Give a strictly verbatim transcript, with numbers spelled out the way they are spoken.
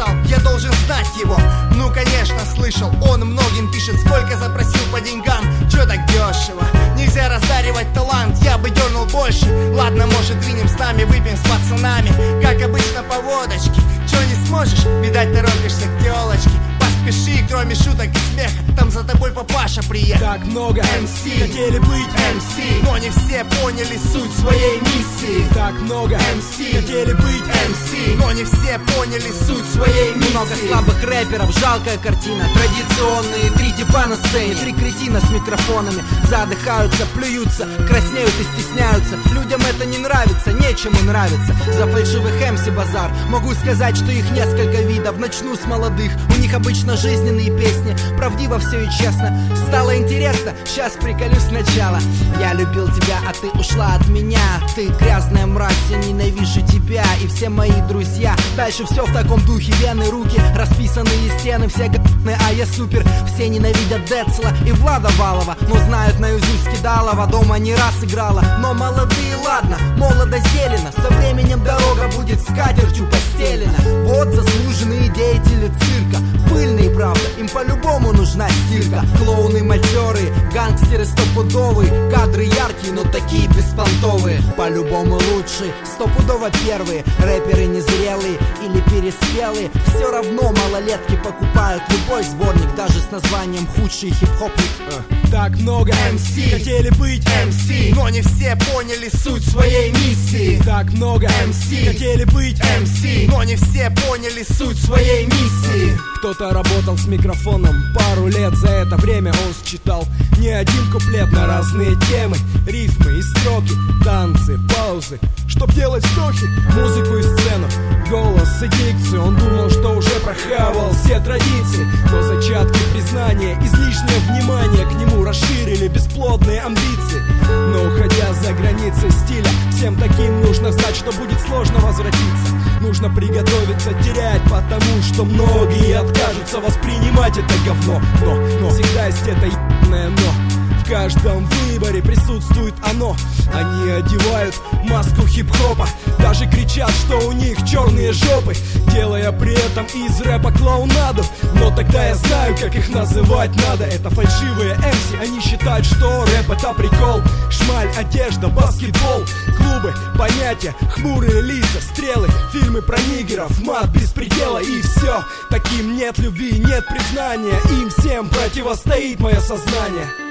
знал, я должен знать его. Ну конечно слышал, он многим пишет, сколько запросил по деньгам. Чё так дешево? Нельзя раздаривать талант, я бы дернул больше. Ладно, может двинем с нами, выпьем с пацанами, как обычно по водочке. Чё не сможешь? Видать торопишься к тёлочке. Поспеши, кроме шуток и смеха, там за тобой папаша приехал. Так много эм си хотели быть эм си, но не все поняли суть своей миссии. Так много эм си хотели быть эм си, но не все поняли суть своей миссии. Много слабых рэперов, жалкая картина. Традиционные три типа на сцене, три кретина с микрофонами. Задыхаются, плюются, краснеют и стесняются. Людям это не нравится, нечему нравится. За фальшивых эм си базар. Могу сказать, что их несколько видов. Начну с молодых, у них обычно жизненные песни. Правдиво все и честно. Стало интересно, сейчас приколюсь сначала. Я любил тебя, а ты ушла от меня. Ты грязная мразь, я ненавижу тебя и все мои друзья. Дальше все в таком духе, вены, руки, расписанные стены, все г***ные, а я супер. Все ненавидят Децла и Влада Валова, но знают наизусть Кидалова. Дома не раз играла, но молодые, ладно, молодо зелено. Со временем дорога будет скатертью постелена. Вот заслуженные деятели цирка, пыльные, правда, им по-любому нужна стирка. Клоуны матерые, гангстеры стопудовые, кадры яркие, но такие беспонтовые. По-любому лучшие, стопудово первые, рэперы незрелые или переспелые. Все равно малолетки покупают любой сборник, даже с названием «Худший хип-хопник». Так много эм си хотели быть эм си, но не все поняли суть своей миссии. Так много эм си хотели быть эм си, но не все поняли суть своей миссии. Кто-то работал с микрофоном пару лет, за это время он считал не один куплет на разные темы, рифмы и строки, танцы, паузы, чтоб делать вдохи, музыку и сцену, голос и дикцию. Он думал, что уже прохавал все традиции, но зачатки признания, излишнее внимание к нему расширили бесплодные амбиции. Но уходя за границы стиля, всем таким нужно знать, что будет сложно возвратиться. Нужно приготовиться терять, потому что многие откажутся воспринимать это говно. Но, но всегда есть это ебаное но. В каждом выборе присутствует оно. Они одевают маску хип-хопа, даже кричат, что у них черные жопы, делая при этом из рэпа клоунаду. Но тогда я знаю, как их называть надо. Это фальшивые эм си, они считают, что рэп это прикол. Шмаль, одежда, баскетбол, клубы, понятия, хмурые лица, стрелы, фильмы про нигеров, мат без предела и все. Таким нет любви, нет признания, им всем противостоит мое сознание.